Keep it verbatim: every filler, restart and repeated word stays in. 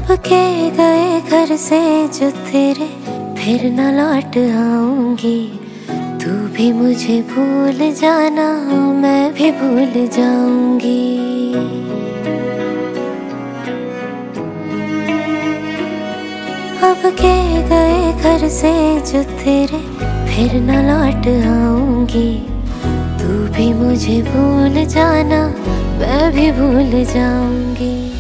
अब के गए घर से जो तेरे फिर न लौट आऊंगी। तू भी मुझे भूल जाना, मैं भी भूल जाऊंगी। अब के गए घर से जो तेरे फिर न लौट आऊंगी। तू भी मुझे भूल जाना, मैं भी भूल जाऊंगी।